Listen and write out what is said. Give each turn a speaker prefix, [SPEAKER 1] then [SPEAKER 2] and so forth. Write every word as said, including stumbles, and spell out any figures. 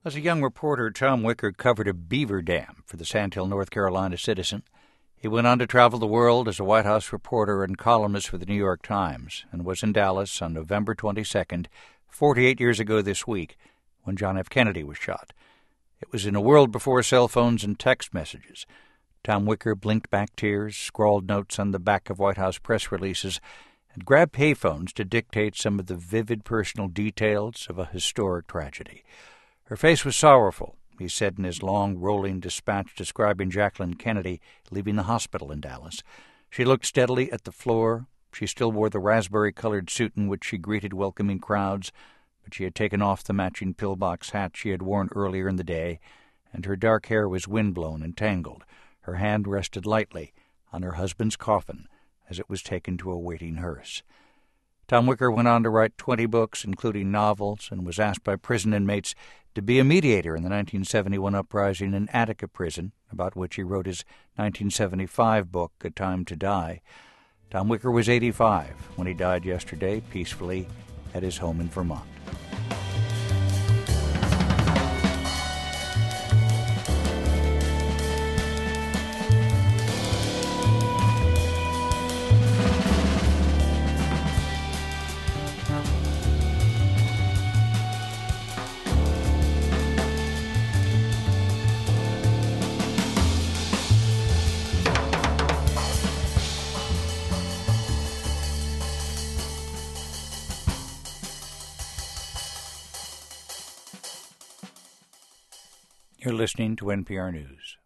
[SPEAKER 1] As a young reporter, Tom Wicker covered a beaver dam for the Sandhill, North Carolina Citizen. He went on to travel the world as a White House reporter and columnist for the New York Times, and was in Dallas on November twenty-second, forty-eight years ago this week, when John F. Kennedy was shot. It was in a world before cell phones and text messages. Tom Wicker blinked back tears, scrawled notes on the back of White House press releases, and grabbed payphones to dictate some of the vivid personal details of a historic tragedy. Her face was sorrowful, he said in his long, rolling dispatch describing Jacqueline Kennedy leaving the hospital in Dallas. She looked steadily at the floor. She still wore the raspberry-colored suit in which she greeted welcoming crowds, but she had taken off the matching pillbox hat she had worn earlier in the day, and her dark hair was windblown and tangled. Her hand rested lightly on her husband's coffin as it was taken to a waiting hearse. Tom Wicker went on to write twenty books, including novels, and was asked by prison inmates to be a mediator in the nineteen seventy-one uprising in Attica Prison, about which he wrote his nineteen seventy-five book, A Time to Die. Tom Wicker was eighty-five when he died yesterday, peacefully, at his home in Vermont. You're listening to N P R News.